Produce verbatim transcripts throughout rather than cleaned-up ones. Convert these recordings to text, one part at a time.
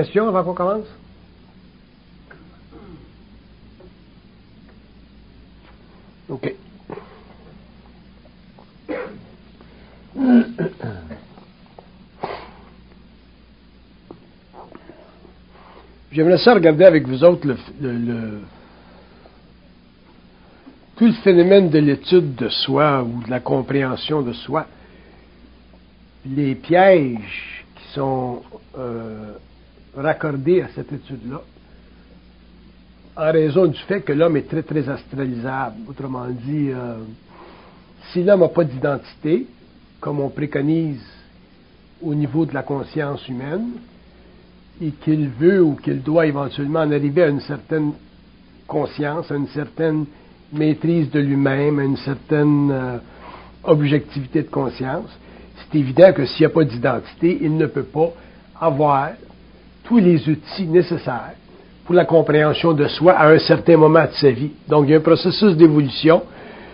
Question avant qu'on commence? OK. J'aimerais ça regarder avec vous autres le, le, le, tout le phénomène de l'étude de soi ou de la compréhension de soi. Les pièges qui sont euh, raccordés à cette étude-là, en raison du fait que l'homme est très, très astralisable. Autrement dit, euh, si l'homme n'a pas d'identité, comme on préconise au niveau de la conscience humaine, et qu'il veut ou qu'il doit éventuellement en arriver à une certaine conscience, à une certaine maîtrise de lui-même, à une certaine euh, objectivité de conscience, c'est évident que s'il n'y a pas d'identité, il ne peut pas avoir tous les outils nécessaires pour la compréhension de soi à un certain moment de sa vie. Donc, il y a un processus d'évolution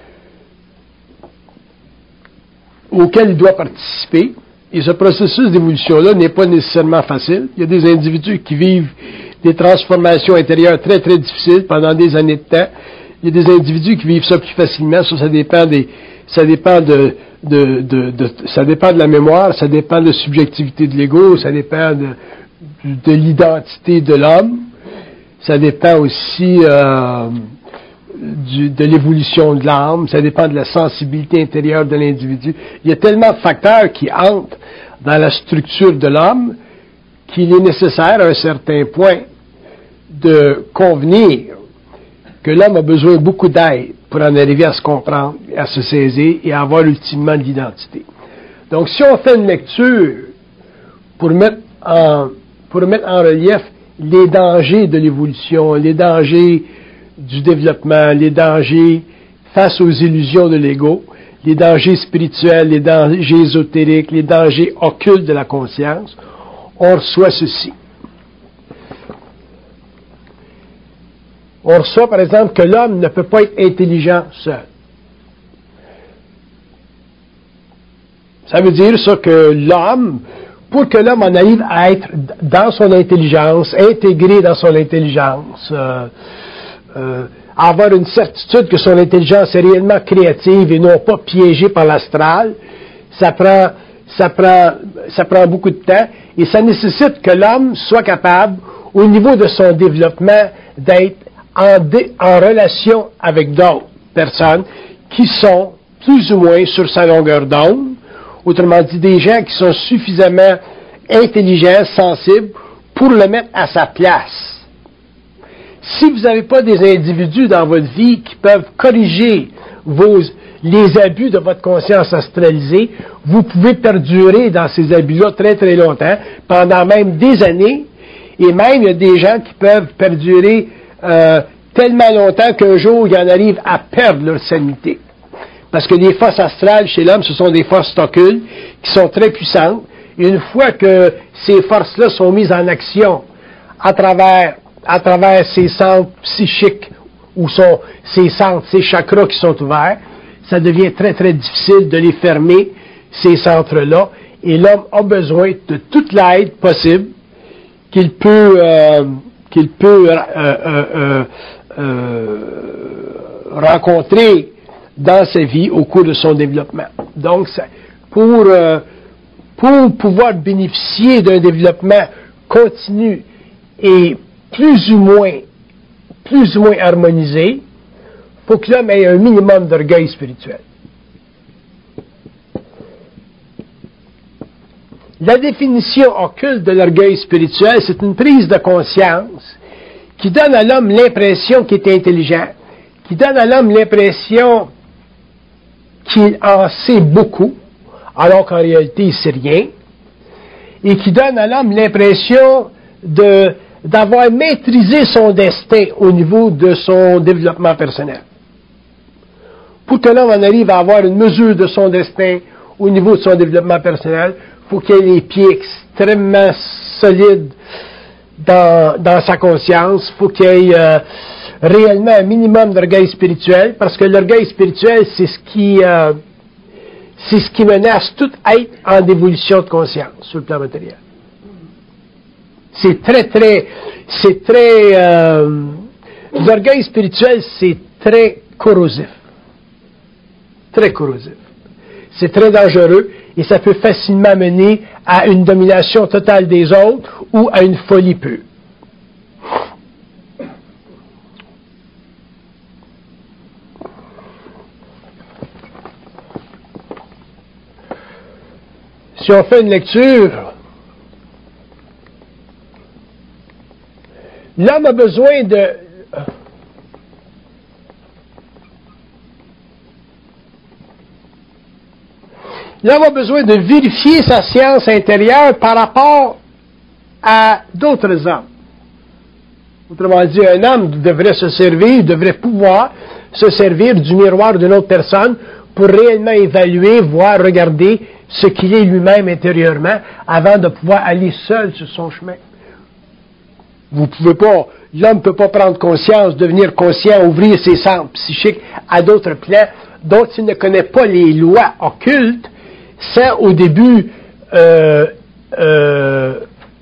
auquel il doit participer. Et ce processus d'évolution-là n'est pas nécessairement facile. Il y a des individus qui vivent des transformations intérieures très, très difficiles pendant des années de temps. Il y a des individus qui vivent ça plus facilement. Ça, ça dépend des, ça dépend de, de, de, de, ça dépend de la mémoire, ça dépend de la subjectivité de l'ego, ça dépend de, de l'identité de l'homme. Ça dépend aussi euh, du, de l'évolution de l'âme, ça dépend de la sensibilité intérieure de l'individu. Il y a tellement de facteurs qui entrent dans la structure de l'homme qu'il est nécessaire à un certain point de convenir que l'homme a besoin de beaucoup d'aide pour en arriver à se comprendre, à se saisir et à avoir ultimement de l'identité. Donc, si on fait une lecture pour mettre en, pour mettre en relief les dangers de l'évolution, les dangers du développement, les dangers face aux illusions de l'ego, les dangers spirituels, les dangers ésotériques, les dangers occultes de la conscience, on reçoit ceci. On reçoit, par exemple, que l'homme ne peut pas être intelligent seul. Ça veut dire ça que l'homme, pour que l'homme en arrive à être dans son intelligence, intégré dans son intelligence, euh, euh, avoir une certitude que son intelligence est réellement créative et non pas piégée par l'astral, ça prend, ça prend, ça prend beaucoup de temps et ça nécessite que l'homme soit capable, au niveau de son développement, d'être en, dé, en relation avec d'autres personnes qui sont plus ou moins sur sa longueur d'onde. Autrement dit, des gens qui sont suffisamment intelligents, sensibles, pour le mettre à sa place. Si vous n'avez pas des individus dans votre vie qui peuvent corriger vos, les abus de votre conscience astralisée, vous pouvez perdurer dans ces abus-là très très longtemps, pendant même des années, et même il y a des gens qui peuvent perdurer euh, tellement longtemps qu'un jour ils en arrivent à perdre leur sanité. Parce que les forces astrales chez l'homme, ce sont des forces occultes qui sont très puissantes. Et une fois que ces forces-là sont mises en action à travers, à travers ces centres psychiques, ou sont, ces centres, ces chakras qui sont ouverts, ça devient très très difficile de les fermer, ces centres-là. Et l'homme a besoin de toute l'aide possible qu'il peut, euh, qu'il peut euh, euh, euh, euh, rencontrer dans sa vie au cours de son développement. Donc, pour, euh, pour pouvoir bénéficier d'un développement continu et plus ou moins, plus ou moins harmonisé, il faut que l'homme ait un minimum d'orgueil spirituel. La définition occulte de l'orgueil spirituel, c'est une prise de conscience qui donne à l'homme l'impression qu'il est intelligent, qui donne à l'homme l'impression qu'il en sait beaucoup, alors qu'en réalité, il ne sait rien, et qui donne à l'homme l'impression de, d'avoir maîtrisé son destin au niveau de son développement personnel. Pour que l'homme en arrive à avoir une mesure de son destin au niveau de son développement personnel, il faut qu'il ait les pieds extrêmement solides dans, dans sa conscience, il faut qu'il ait euh, réellement un minimum d'orgueil spirituel, parce que l'orgueil spirituel, c'est ce qui euh, c'est ce qui menace tout être en évolution de conscience sur le plan matériel. c'est très, très, c'est très, euh, l'orgueil spirituel, c'est très corrosif. Très corrosif. C'est très dangereux et ça peut facilement mener à une domination totale des autres ou à une folie pure. Si on fait une lecture, l'homme a besoin de... L'homme a besoin de vérifier sa science intérieure par rapport à d'autres hommes. Autrement dit, un homme devrait se servir, devrait pouvoir se servir du miroir d'une autre personne pour réellement évaluer, voir, regarder ce qu'il est lui-même intérieurement avant de pouvoir aller seul sur son chemin. Vous pouvez pas, l'homme ne peut pas prendre conscience, devenir conscient, ouvrir ses sens psychiques à d'autres plans dont il ne connaît pas les lois occultes, sans au début euh, euh,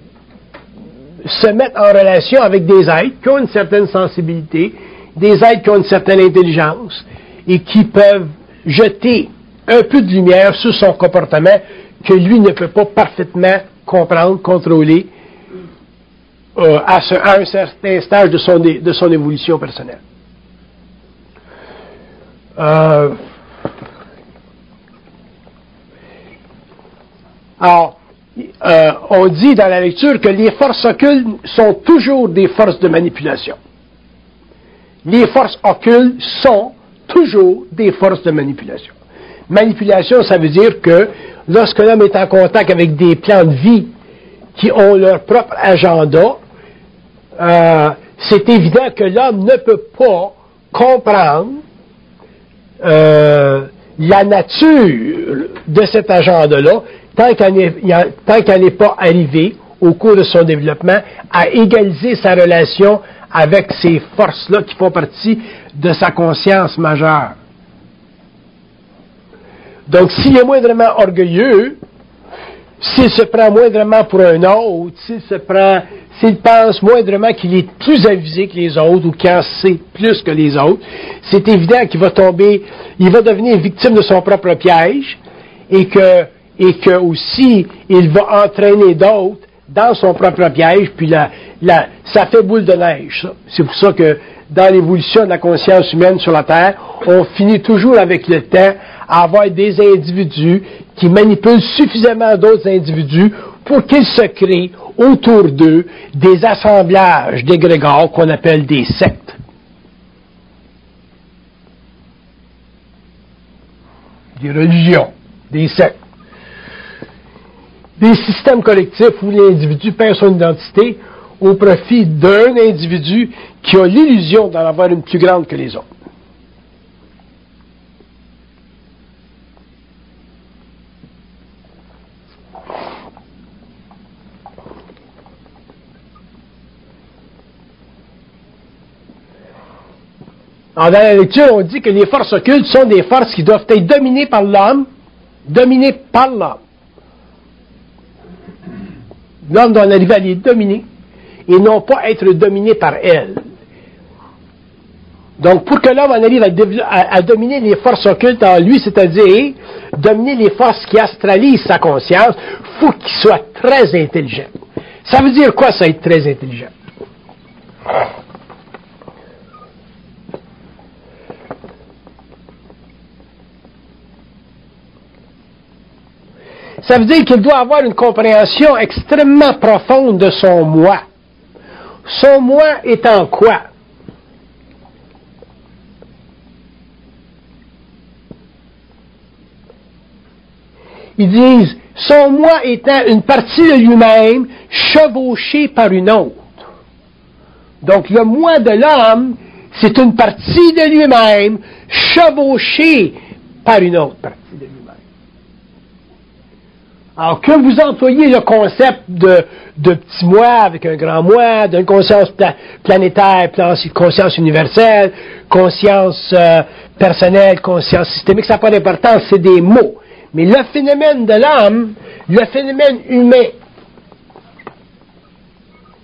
se mettre en relation avec des êtres qui ont une certaine sensibilité, des êtres qui ont une certaine intelligence et qui peuvent jeter un peu de lumière sur son comportement que lui ne peut pas parfaitement comprendre, contrôler euh, à, ce, à un certain stage de son, de son évolution personnelle. Euh, alors, euh, on dit dans la lecture que les forces occultes sont toujours des forces de manipulation. Les forces occultes sont toujours des forces de manipulation. Manipulation, ça veut dire que lorsque l'homme est en contact avec des plans de vie qui ont leur propre agenda, euh, c'est évident que l'homme ne peut pas comprendre euh, la nature de cet agenda-là tant qu'elle n'est, tant qu'elle n'est pas arrivée au cours de son développement à égaliser sa relation avec ces forces-là qui font partie de sa conscience majeure. Donc, s'il est moindrement orgueilleux, s'il se prend moindrement pour un autre, s'il se prend, s'il pense moindrement qu'il est plus avisé que les autres ou qu'il en sait plus que les autres, c'est évident qu'il va tomber, il va devenir victime de son propre piège et que, et que aussi, il va entraîner d'autres dans son propre piège, puis la, la, ça fait boule de neige, ça. C'est pour ça que dans l'évolution de la conscience humaine sur la Terre, on finit toujours avec le temps à avoir des individus qui manipulent suffisamment d'autres individus pour qu'ils se créent autour d'eux des assemblages d'égrégores qu'on appelle des sectes. Des religions, des sectes. Des systèmes collectifs où l'individu perd son identité au profit d'un individu qui a l'illusion d'en avoir une plus grande que les autres. Alors, dans la lecture, on dit que les forces occultes sont des forces qui doivent être dominées par l'homme, dominées par l'homme. L'homme doit en arriver à les dominer et non pas être dominé par elles. Donc, pour que l'homme en arrive à, à, à dominer les forces occultes en lui, c'est-à-dire dominer les forces qui astralisent sa conscience, il faut qu'il soit très intelligent. Ça veut dire quoi, ça, être très intelligent? Ça veut dire qu'il doit avoir une compréhension extrêmement profonde de son moi. Son moi étant quoi? Ils disent, son moi étant une partie de lui-même chevauchée par une autre. Donc le moi de l'homme, c'est une partie de lui-même chevauchée par une autre partie de lui-même. Alors, que vous employez le concept de, de petit moi avec un grand moi, d'une conscience pla- planétaire, conscience universelle, conscience euh, personnelle, conscience systémique, ça n'a pas d'importance, c'est des mots. Mais le phénomène de l'âme, le phénomène humain,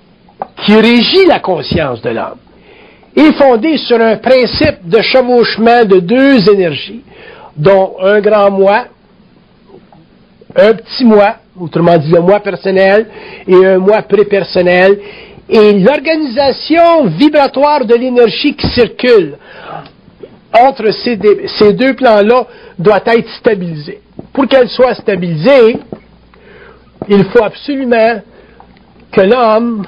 qui régit la conscience de l'homme est fondé sur un principe de chevauchement de deux énergies, dont un grand moi, un petit moi, autrement dit le moi personnel, et un moi prépersonnel, et l'organisation vibratoire de l'énergie qui circule entre ces, ces deux plans-là doit être stabilisée. Pour qu'elle soit stabilisée, il faut absolument que l'homme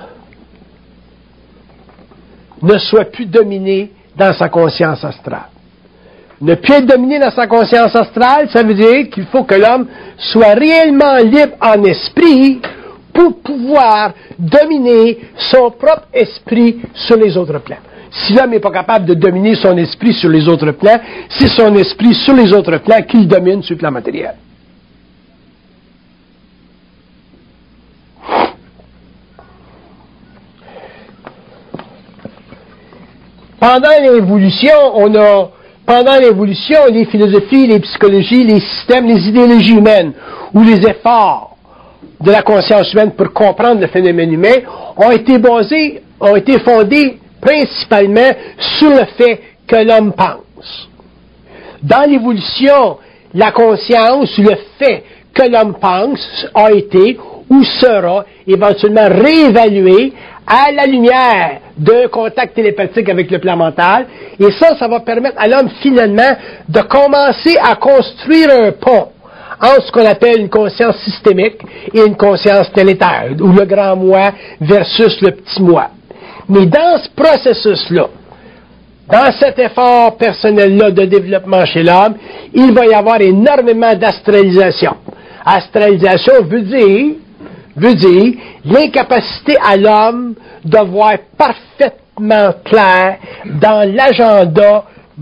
ne soit plus dominé dans sa conscience astrale. Ne plus être dominé dans sa conscience astrale, ça veut dire qu'il faut que l'homme soit réellement libre en esprit pour pouvoir dominer son propre esprit sur les autres plans. Si l'homme n'est pas capable de dominer son esprit sur les autres plans, c'est son esprit sur les autres plans qu'il domine sur le plan matériel. Pendant l'évolution, on a, pendant l'évolution, les philosophies, les psychologies, les systèmes, les idéologies humaines, ou les efforts de la conscience humaine pour comprendre le phénomène humain, ont été basés, ont été fondés principalement sur le fait que l'homme pense. Dans l'évolution, la conscience, le fait que l'homme pense, a été ou sera éventuellement réévalué à la lumière d'un contact télépathique avec le plan mental. Et ça, ça va permettre à l'homme finalement de commencer à construire un pont entre ce qu'on appelle une conscience systémique et une conscience planétaire, ou le grand moi versus le petit moi. Mais dans ce processus-là, dans cet effort personnel-là de développement chez l'homme, il va y avoir énormément d'astralisation. Astralisation veut dire, veut dire l'incapacité à l'homme de voir parfaitement clair dans l'agenda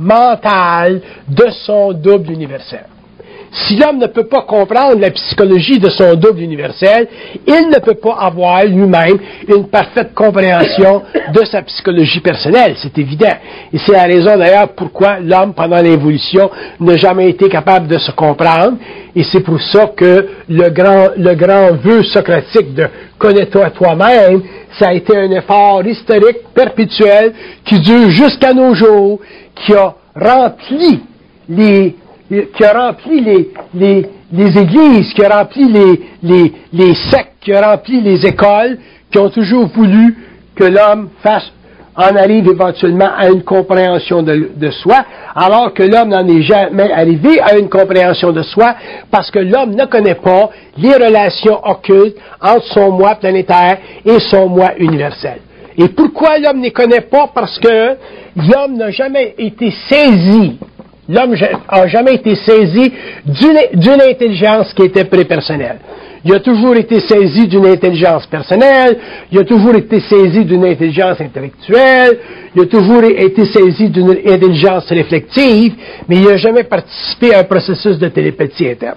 mental de son double universel. Si l'homme ne peut pas comprendre la psychologie de son double universel, il ne peut pas avoir lui-même une parfaite compréhension de sa psychologie personnelle, c'est évident. Et c'est la raison d'ailleurs pourquoi l'homme, pendant l'évolution, n'a jamais été capable de se comprendre. Et c'est pour ça que le grand, le grand vœu socratique de « connais-toi toi-même », ça a été un effort historique, perpétuel, qui dure jusqu'à nos jours, qui a rempli les qui a rempli les, les, les églises, qui a rempli les, les, les sectes, qui a rempli les écoles, qui ont toujours voulu que l'homme fasse, en arrive éventuellement à une compréhension de, de soi, alors que l'homme n'en est jamais arrivé à une compréhension de soi, parce que l'homme ne connaît pas les relations occultes entre son moi planétaire et son moi universel. Et pourquoi l'homme ne les connaît pas? Parce que l'homme n'a jamais été saisi. L'homme n'a jamais été saisi d'une, d'une intelligence qui était prépersonnelle. Il a toujours été saisi d'une intelligence personnelle, il a toujours été saisi d'une intelligence intellectuelle, il a toujours été saisi d'une intelligence réflexive, mais il n'a jamais participé à un processus de télépathie interne.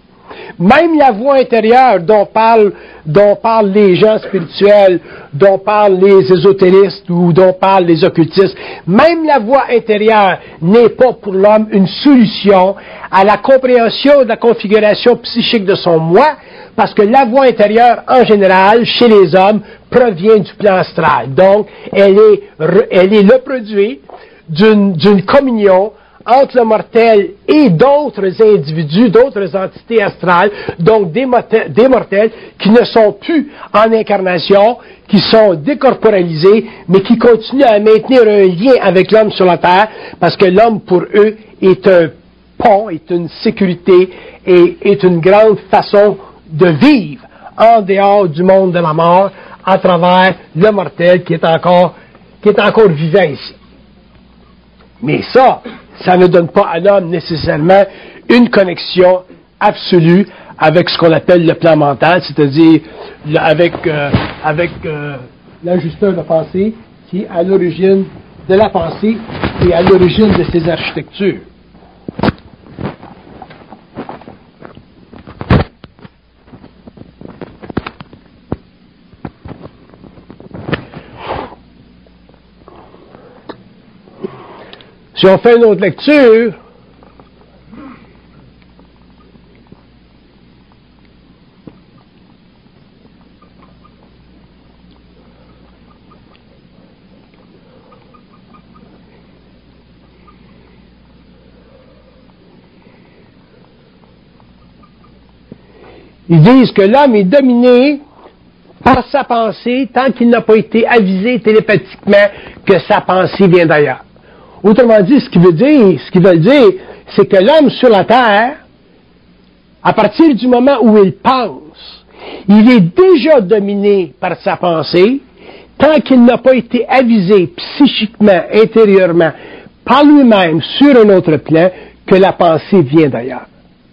Même la voix intérieure dont parlent, dont parlent les gens spirituels, dont parlent les ésotéristes ou dont parlent les occultistes, même la voix intérieure n'est pas pour l'homme une solution à la compréhension de la configuration psychique de son moi, parce que la voix intérieure, en général, chez les hommes, provient du plan astral. Donc, elle est, elle est le produit d'une, d'une communion entre le mortel et d'autres individus, d'autres entités astrales, donc des mortels, des mortels qui ne sont plus en incarnation, qui sont décorporalisés, mais qui continuent à maintenir un lien avec l'homme sur la terre, parce que l'homme, pour eux, est un pont, est une sécurité, et est une grande façon de vivre en dehors du monde de la mort, à travers le mortel qui est encore, qui est encore vivant ici. Mais ça, ça ne donne pas à l'homme nécessairement une connexion absolue avec ce qu'on appelle le plan mental, c'est-à-dire avec, euh, avec euh, l'ajusteur de pensée qui est à l'origine de la pensée et à l'origine de ses architectures. Si on fait une autre lecture, Ils disent que l'homme est dominé par sa pensée tant qu'il n'a pas été avisé télépathiquement que sa pensée vient d'ailleurs. Autrement dit, ce qu'ils veulent dire, ce qu'ils veulent dire, c'est que l'homme sur la terre, à partir du moment où il pense, il est déjà dominé par sa pensée tant qu'il n'a pas été avisé psychiquement, intérieurement, par lui-même sur un autre plan que la pensée vient d'ailleurs.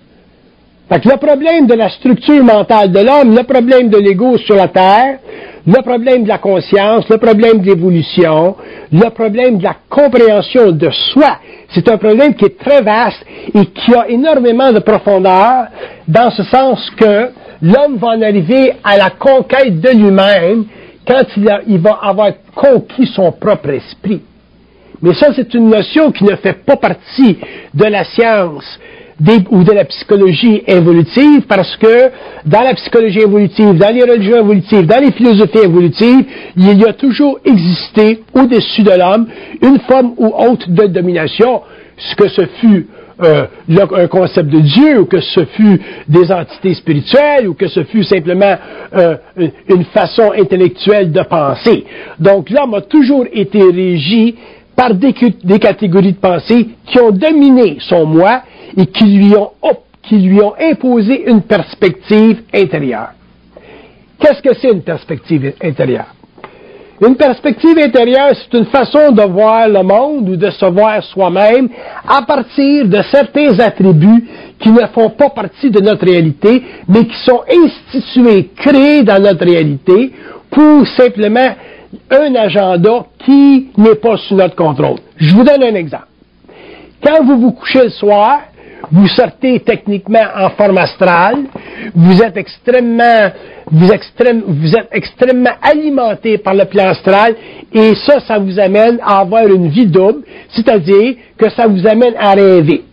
Fait que le problème de la structure mentale de l'homme, le problème de l'ego sur la terre, le problème de la conscience, le problème de l'évolution, le problème de la compréhension de soi, c'est un problème qui est très vaste et qui a énormément de profondeur, dans ce sens que l'homme va en arriver à la conquête de lui-même quand il, a, il va avoir conquis son propre esprit. Mais ça, c'est une notion qui ne fait pas partie de la science des, ou de la psychologie évolutive, parce que dans la psychologie évolutive, dans les religions évolutives, dans les philosophies évolutives, il y a toujours existé au-dessus de l'homme une forme ou autre de domination, ce que ce fut euh, le, un concept de Dieu, ou que ce fut des entités spirituelles, ou que ce fut simplement euh, une façon intellectuelle de penser. Donc l'homme a toujours été régi par des, des catégories de pensée qui ont dominé son moi et qui lui ont, qui lui ont imposé une perspective intérieure. Qu'est-ce que c'est une perspective intérieure? Une perspective intérieure, c'est une façon de voir le monde ou de se voir soi-même à partir de certains attributs qui ne font pas partie de notre réalité, mais qui sont institués, créés dans notre réalité pour simplement un agenda qui n'est pas sous notre contrôle. Je vous donne un exemple. Quand vous vous couchez le soir, vous sortez techniquement en forme astrale, vous êtes extrêmement, vous, extrême, vous êtes extrêmement alimenté par le plan astral, et ça, ça vous amène à avoir une vie double, c'est-à-dire que ça vous amène à rêver.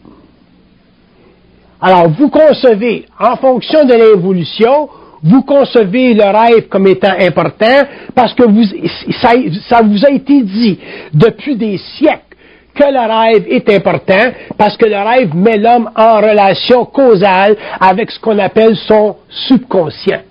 Alors, vous concevez, en fonction de l'évolution, vous concevez le rêve comme étant important parce que vous, ça, ça vous a été dit depuis des siècles que le rêve est important parce que le rêve met l'homme en relation causale avec ce qu'on appelle son subconscient.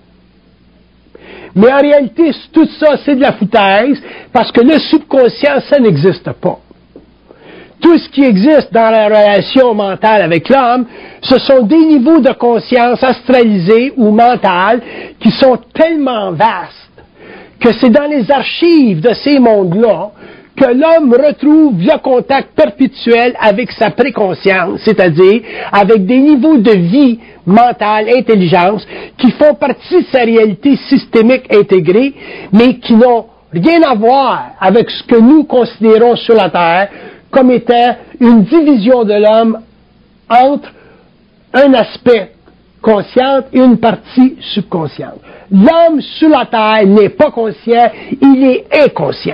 Mais en réalité, tout ça, c'est de la foutaise parce que le subconscient, ça n'existe pas. Tout ce qui existe dans la relation mentale avec l'homme, ce sont des niveaux de conscience astralisés ou mentales qui sont tellement vastes que c'est dans les archives de ces mondes-là que l'homme retrouve le contact perpétuel avec sa préconscience, c'est-à-dire avec des niveaux de vie mentale, intelligence, qui font partie de sa réalité systémique intégrée, mais qui n'ont rien à voir avec ce que nous considérons sur la Terre comme étant une division de l'homme entre un aspect conscient et une partie subconsciente. L'homme sur la Terre n'est pas conscient, il est inconscient.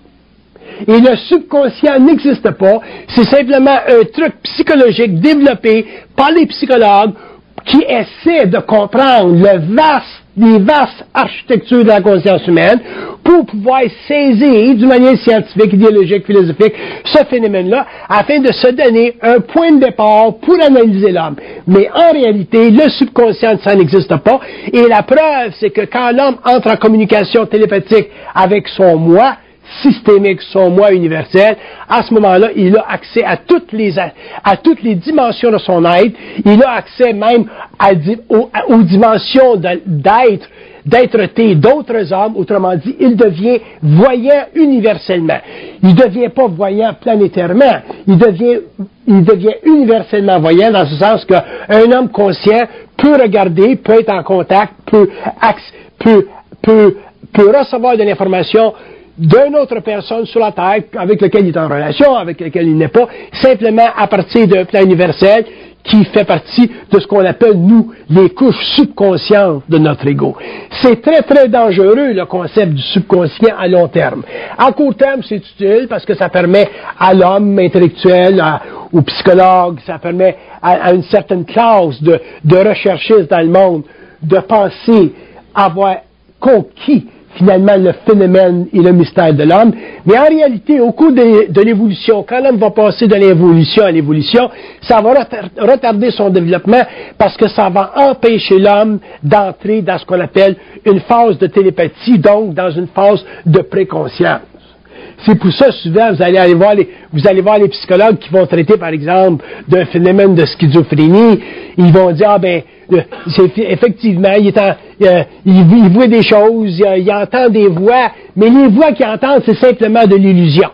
Et le subconscient n'existe pas, c'est simplement un truc psychologique développé par les psychologues qui essaient de comprendre le vaste, les vastes architectures de la conscience humaine pour pouvoir saisir d'une manière scientifique, idéologique, philosophique ce phénomène-là afin de se donner un point de départ pour analyser l'homme. Mais en réalité, le subconscient, ça n'existe pas. Et la preuve, c'est que quand l'homme entre en communication télépathique avec son moi, systémique, son moi universel, à ce moment-là, il a accès à toutes les, à toutes les dimensions de son être, il a accès même à, aux, aux dimensions d'être, d'être-té d'autres hommes, autrement dit, il devient voyant universellement. Il ne devient pas voyant planétairement, il devient, il devient universellement voyant dans ce sens qu'un homme conscient peut regarder, peut être en contact, peut, peut, peut, peut recevoir de l'information d'une autre personne sur la Terre avec laquelle il est en relation, avec laquelle il n'est pas, simplement à partir d'un plan universel qui fait partie de ce qu'on appelle, nous, les couches subconscientes de notre ego. C'est très, très dangereux, le concept du subconscient à long terme. À court terme, c'est utile parce que ça permet à l'homme intellectuel, à, au psychologue, ça permet à, à une certaine classe de, de recherchistes dans le monde de penser avoir conquis finalement le phénomène et le mystère de l'homme. Mais en réalité, au cours de, de l'évolution, quand l'homme va passer de l'évolution à l'évolution, ça va retarder son développement parce que ça va empêcher l'homme d'entrer dans ce qu'on appelle une phase de télépathie, donc dans une phase de préconscience. C'est pour ça, souvent, vous allez aller voir les, vous allez voir les psychologues qui vont traiter, par exemple, d'un phénomène de schizophrénie. Ils vont dire, ah ben, c'est, effectivement, il, est en, euh, il, il voit des choses, il, il entend des voix, mais les voix qu'il entend, c'est simplement de l'illusion.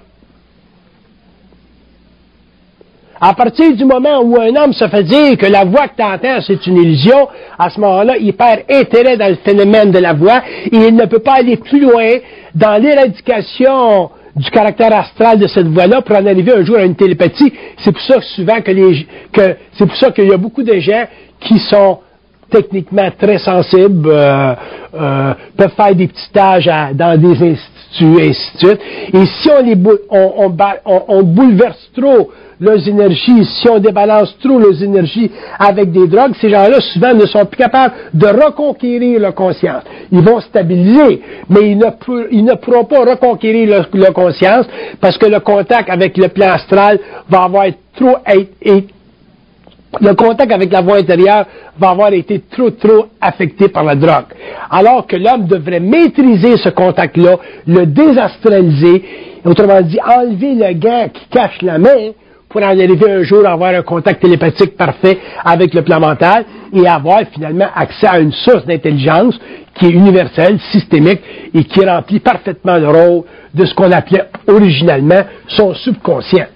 À partir du moment où un homme se fait dire que la voix que tu entends, c'est une illusion, à ce moment-là, il perd intérêt dans le phénomène de la voix et il ne peut pas aller plus loin dans l'éradication du caractère astral de cette voix-là pour en arriver un jour à une télépathie. C'est pour ça que souvent que les, que, c'est pour ça qu'il y a beaucoup de gens qui sont techniquement très sensibles, euh, euh, peuvent faire des petits stages à, dans des instituts, et ainsi de suite. Et si on les bou- on, on, on, on bouleverse trop leurs énergies, si on débalance trop leurs énergies avec des drogues, ces gens-là, souvent, ne sont plus capables de reconquérir leur conscience. Ils vont stabiliser, mais ils ne, pour, ils ne pourront pas reconquérir leur, leur conscience parce que le contact avec le plan astral va avoir trop été, le contact avec la voie intérieure va avoir été trop, trop affecté par la drogue. Alors que l'homme devrait maîtriser ce contact-là, le désastraliser, autrement dit, enlever le gant qui cache la main pour en arriver un jour à avoir un contact télépathique parfait avec le plan mental et avoir finalement accès à une source d'intelligence qui est universelle, systémique et qui remplit parfaitement le rôle de ce qu'on appelait originalement son subconscient.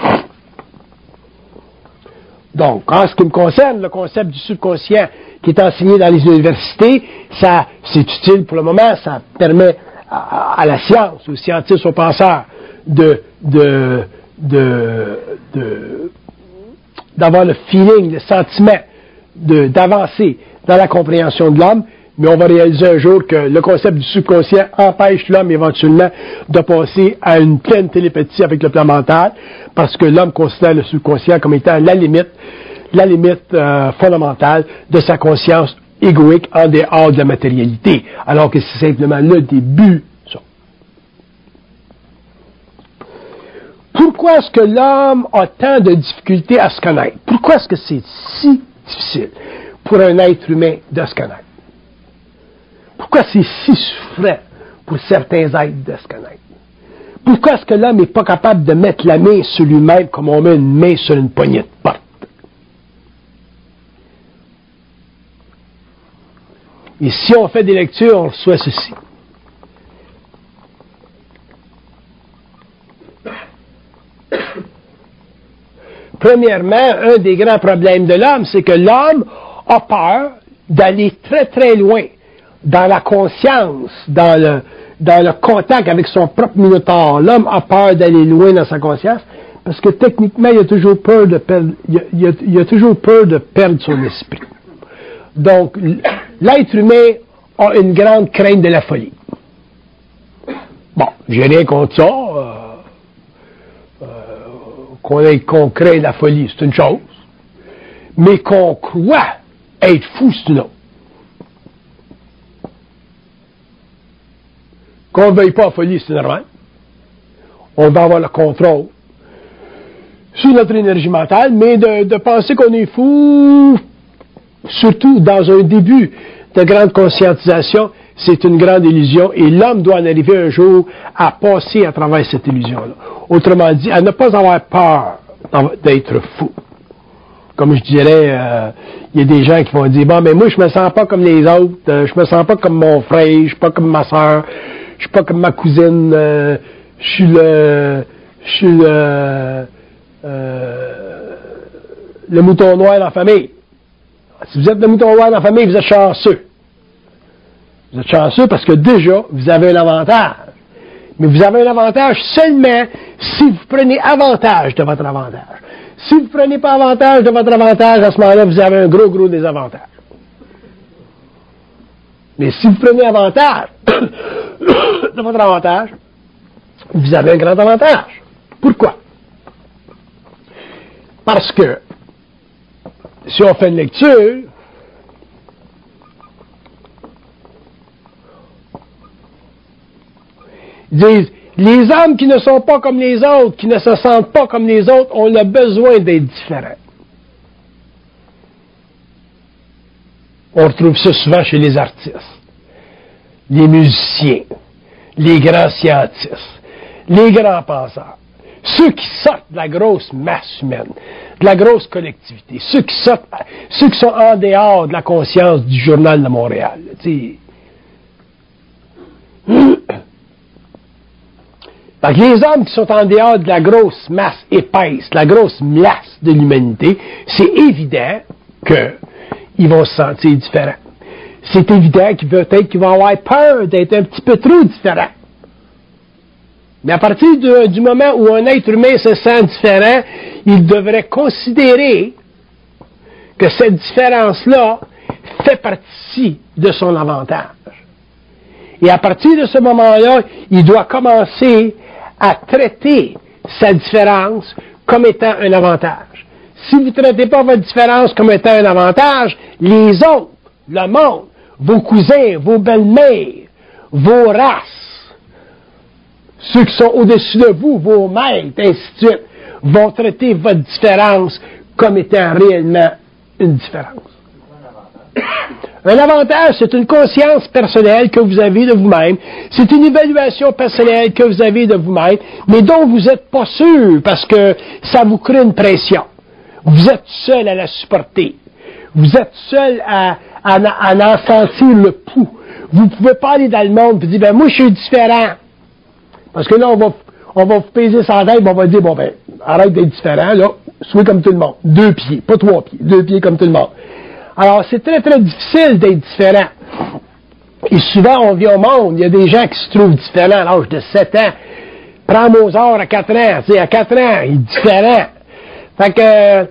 Donc, en ce qui me concerne, le concept du subconscient qui est enseigné dans les universités, ça, c'est utile pour le moment, ça permet à, à la science, aux scientifiques, aux penseurs, de, de, de, de, d'avoir le feeling, le sentiment de, d'avancer dans la compréhension de l'homme, mais on va réaliser un jour que le concept du subconscient empêche l'homme éventuellement de passer à une pleine télépathie avec le plan mental, parce que l'homme considère le subconscient comme étant la limite, la limite euh, fondamentale de sa conscience égoïque en dehors de la matérialité, alors que c'est simplement le début. Ça. Pourquoi est-ce que l'homme a tant de difficultés à se connaître? Pourquoi est-ce que c'est si difficile pour un être humain de se connaître? Pourquoi c'est si souffrant pour certains êtres de se connaître? Pourquoi est-ce que l'homme n'est pas capable de mettre la main sur lui-même comme on met une main sur une poignée de porte? Et si on fait des lectures, on reçoit ceci. Premièrement, un des grands problèmes de l'homme, c'est que l'homme a peur d'aller très très loin dans la conscience, dans le, dans le contact avec son propre minotaure. L'homme a peur d'aller loin dans sa conscience parce que techniquement, il a toujours peur de perdre, il a, il a, il a toujours peur de perdre son esprit. Donc, l'être humain a une grande crainte de la folie. Bon, j'ai rien contre ça. Euh, euh, qu'on ait, qu'on crée la folie, c'est une chose. Mais qu'on croit être fou, c'est une autre. Qu'on ne veuille pas la folie, c'est normal. On va avoir le contrôle sur notre énergie mentale, mais de, de penser qu'on est fou, surtout dans un début de grande conscientisation, c'est une grande illusion et l'homme doit en arriver un jour à passer à travers cette illusion-là. Autrement dit, à ne pas avoir peur d'être fou. Comme je dirais, euh, il y a des gens qui vont dire, bon, mais moi, je me sens pas comme les autres, euh, je me sens pas comme mon frère, je suis pas comme ma soeur, je suis pas comme ma cousine, euh, je suis le, je suis le, euh, le mouton noir dans la famille. Si vous êtes le mouton noir dans la famille, vous êtes chanceux. Vous êtes chanceux parce que déjà, vous avez un avantage. Mais vous avez un avantage seulement si vous prenez avantage de votre avantage. Si vous ne prenez pas avantage de votre avantage, à ce moment-là, vous avez un gros, gros désavantage. Mais si vous prenez avantage de votre avantage, vous avez un grand avantage. Pourquoi? Parce que si on fait une lecture, Ils disent, les hommes qui ne sont pas comme les autres, qui ne se sentent pas comme les autres, ont le besoin d'être différents. On retrouve ça souvent chez les artistes, les musiciens, les grands scientifiques, les grands penseurs, ceux qui sortent de la grosse masse humaine, de la grosse collectivité, ceux qui sortent, ceux qui sont en dehors de la conscience du Journal de Montréal. Tu sais. Donc, les hommes qui sont en dehors de la grosse masse épaisse, de la grosse masse de l'humanité, c'est évident qu'ils vont se sentir différents. C'est évident qu'ils peut-être qu'ils vont avoir peur d'être un petit peu trop différents. Mais à partir de, du moment où un être humain se sent différent, il devrait considérer que cette différence-là fait partie de son avantage. Et à partir de ce moment-là, il doit commencer à traiter sa différence comme étant un avantage. Si vous ne traitez pas votre différence comme étant un avantage, les autres, le monde, vos cousins, vos belles-mères, vos races, ceux qui sont au-dessus de vous, vos maîtres, ainsi de suite, vont traiter votre différence comme étant réellement une différence. Un avantage, c'est une conscience personnelle que vous avez de vous-même. C'est une évaluation personnelle que vous avez de vous-même, mais dont vous n'êtes pas sûr parce que ça vous crée une pression. Vous êtes seul à la supporter. Vous êtes seul à, à, à en sentir le pouls. Vous ne pouvez pas aller dans le monde et dire, ben moi je suis différent. Parce que là, on va, on va vous peser sans tête, on va dire, bon ben, arrête d'être différent, là, sois comme tout le monde. Deux pieds, pas trois pieds, deux pieds comme tout le monde. Alors, c'est très, très difficile d'être différent. Et souvent, on vit au monde, il y a des gens qui se trouvent différents à l'âge de sept ans. Prends Mozart à quatre ans, tu sais, à quatre ans, il est différent. Fait que,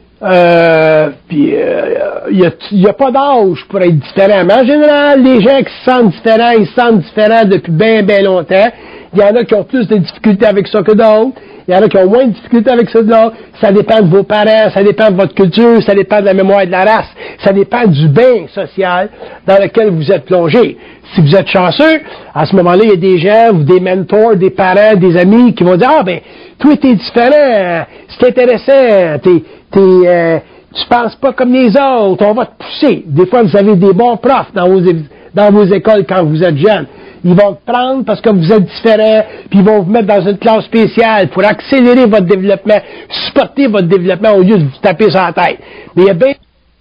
euh, puis, euh, il n'y a, a pas d'âge pour être différent. Mais en général, les gens qui se sentent différents, ils se sentent différents depuis bien, bien longtemps. Il y en a qui ont plus de difficultés avec ça que d'autres. Il y en a qui ont moins de difficultés avec ça que d'autres. Ça dépend de vos parents, ça dépend de votre culture, ça dépend de la mémoire et de la race. Ça dépend du bain social dans lequel vous êtes plongé. Si vous êtes chanceux, à ce moment-là, il y a des gens, des mentors, des parents, des amis qui vont dire, ah ben, toi t'es différent, c'est intéressant, t'es, t'es, euh, tu penses pas comme les autres, on va te pousser. Des fois, vous avez des bons profs dans vos, dans vos écoles quand vous êtes jeune. Ils vont te prendre parce que vous êtes différent, puis ils vont vous mettre dans une classe spéciale pour accélérer votre développement, supporter votre développement au lieu de vous taper sur la tête. Mais il y a bien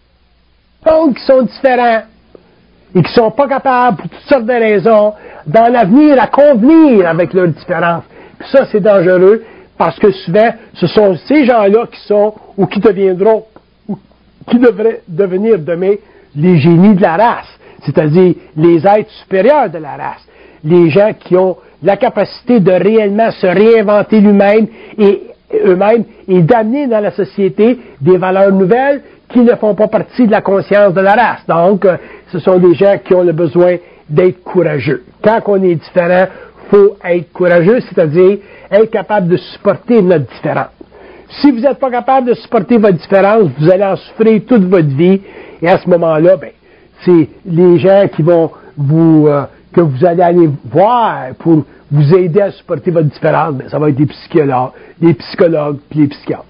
des gens qui sont différents et qui sont pas capables, pour toutes sortes de raisons, dans l'avenir, à convenir avec leurs différences. Puis ça, c'est dangereux parce que souvent, ce sont ces gens-là qui sont, ou qui deviendront, ou qui devraient devenir demain les génies de la race, c'est-à-dire les êtres supérieurs de la race. Les gens qui ont la capacité de réellement se réinventer lui-même et eux-mêmes et d'amener dans la société des valeurs nouvelles qui ne font pas partie de la conscience de la race. Donc, euh, ce sont des gens qui ont le besoin d'être courageux. Quand on est différent, il faut être courageux, c'est-à-dire être capable de supporter notre différence. Si vous n'êtes pas capable de supporter votre différence, vous allez en souffrir toute votre vie et à ce moment-là, ben, c'est les gens qui vont vous... Euh, que vous allez aller voir pour vous aider à supporter votre différence, ben, ça va être des psychologues, des psychologues puis les psychiatres.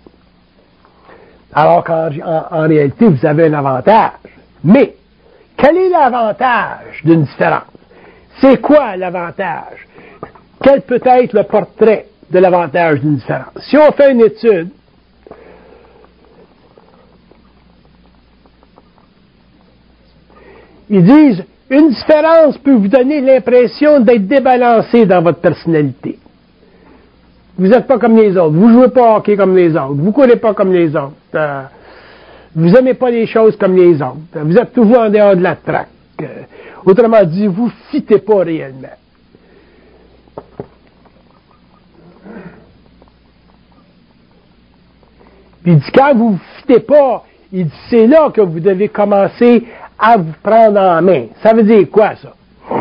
Alors qu'en en, en réalité, vous avez un avantage. Mais, quel est l'avantage d'une différence? C'est quoi l'avantage? Quel peut être le portrait de l'avantage d'une différence? Si on fait une étude, ils disent, une différence peut vous donner l'impression d'être débalancé dans votre personnalité. Vous n'êtes pas comme les autres. Vous ne jouez pas au hockey comme les autres. Vous ne courez pas comme les autres. Euh, vous n'aimez pas les choses comme les autres. Vous êtes toujours en dehors de la traque. Euh, autrement dit, vous ne fitez pas réellement. Puis il dit, quand vous ne vous fitez pas, il dit, c'est là que vous devez commencer à vous prendre en main. Ça veut dire quoi, ça?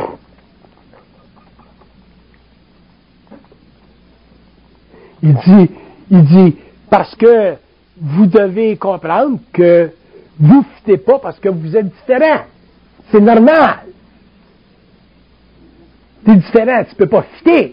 Il dit, il dit, parce que vous devez comprendre que vous ne fitez pas parce que vous êtes différent. C'est normal. T'es différent, tu peux pas fitter.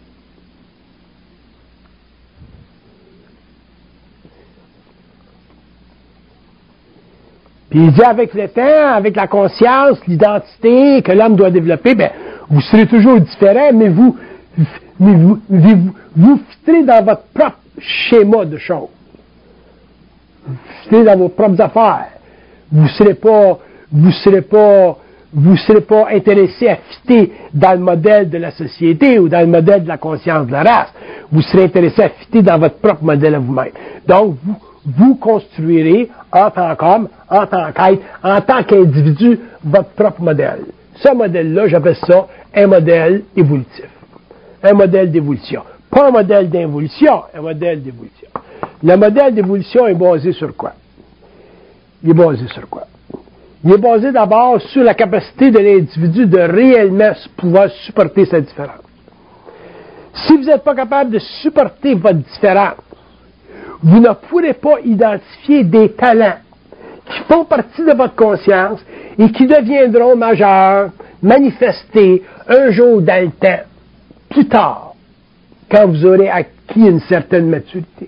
Puis il dit avec le temps, avec la conscience, l'identité que l'homme doit développer, ben, vous serez toujours différent, mais vous, mais vous, vous, vous fiterez dans votre propre schéma de choses. Vous fiterez dans vos propres affaires. Vous serez pas, vous serez pas, vous serez pas intéressé à fitter dans le modèle de la société ou dans le modèle de la conscience de la race. Vous serez intéressé à fitter dans votre propre modèle à vous-même. Donc, vous, vous construirez en tant qu'homme, en tant qu'être, en tant qu'individu, votre propre modèle. Ce modèle-là, j'appelle ça un modèle évolutif. Un modèle d'évolution. Pas un modèle d'involution, un modèle d'évolution. Le modèle d'évolution est basé sur quoi? Il est basé sur quoi? Il est basé d'abord sur la capacité de l'individu de réellement pouvoir supporter sa différence. Si vous n'êtes pas capable de supporter votre différence, vous ne pourrez pas identifier des talents qui font partie de votre conscience et qui deviendront majeurs, manifestés un jour dans le temps, plus tard, quand vous aurez acquis une certaine maturité.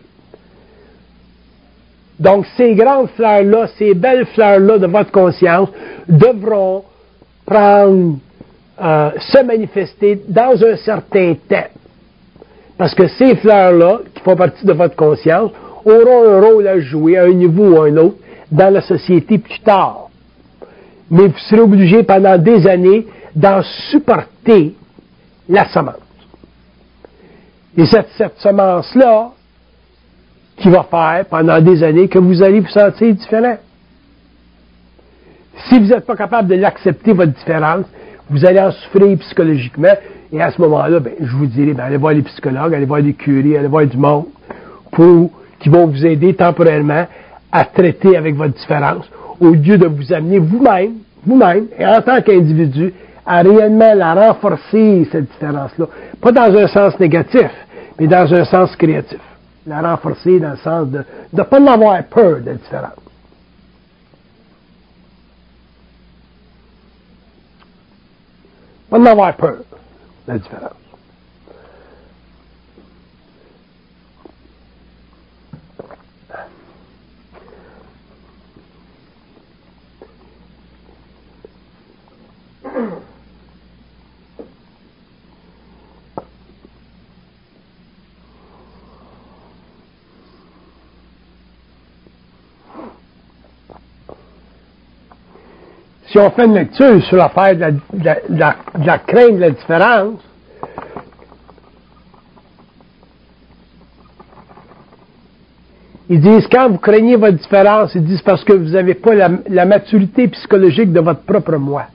Donc, ces grandes fleurs-là, ces belles fleurs-là de votre conscience devront prendre, euh, se manifester dans un certain temps. Parce que ces fleurs-là, qui font partie de votre conscience, auront un rôle à jouer à un niveau ou à un autre dans la société plus tard. Mais vous serez obligé pendant des années d'en supporter la semence. Et cette, cette semence-là, qui va faire pendant des années que vous allez vous sentir différent. Si vous n'êtes pas capable de l'accepter, votre différence, vous allez en souffrir psychologiquement, et à ce moment-là, ben, je vous dirai, ben, allez voir les psychologues, allez voir les curés, allez voir du monde, pour, qui vont vous aider temporairement à traiter avec votre différence, au lieu de vous amener vous-même, vous-même, et en tant qu'individu, à réellement la renforcer, cette différence-là. Pas dans un sens négatif, mais dans un sens créatif. La renforcer dans le sens de ne pas en avoir peur de la différence. Pas en avoir peur de la différence. Si on fait une lecture sur l'affaire de la, de, la, de, la, de la crainte de la différence, ils disent, quand vous craignez votre différence, ils disent parce que vous n'avez pas la, la maturité psychologique de votre propre moi.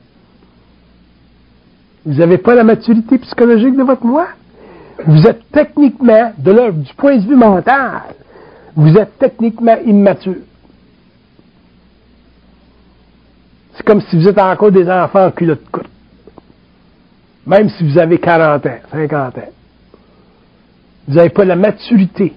Vous n'avez pas la maturité psychologique de votre moi. Vous êtes techniquement, de leur, du point de vue mental, vous êtes techniquement immature. C'est comme si vous êtes encore des enfants en culotte courte. Même si vous avez quarante ans, cinquante ans. Vous n'avez pas la maturité.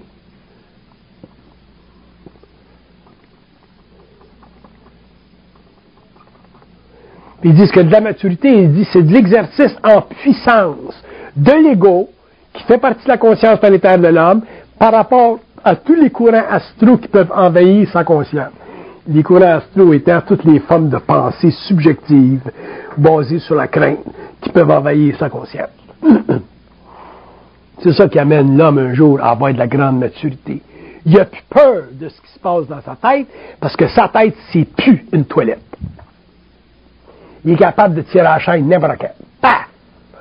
Puis ils disent que de la maturité, ils disent c'est de l'exercice en puissance de l'ego qui fait partie de la conscience planétaire de l'homme par rapport à tous les courants astraux qui peuvent envahir sa conscience. Les courants astraux étant toutes les formes de pensée subjectives basées sur la crainte qui peuvent envahir sa conscience. C'est ça qui amène l'homme un jour à avoir de la grande maturité. Il n'a plus peur de ce qui se passe dans sa tête parce que sa tête, c'est plus une toilette. Il est capable de tirer la chaîne n'importe quand. Paf!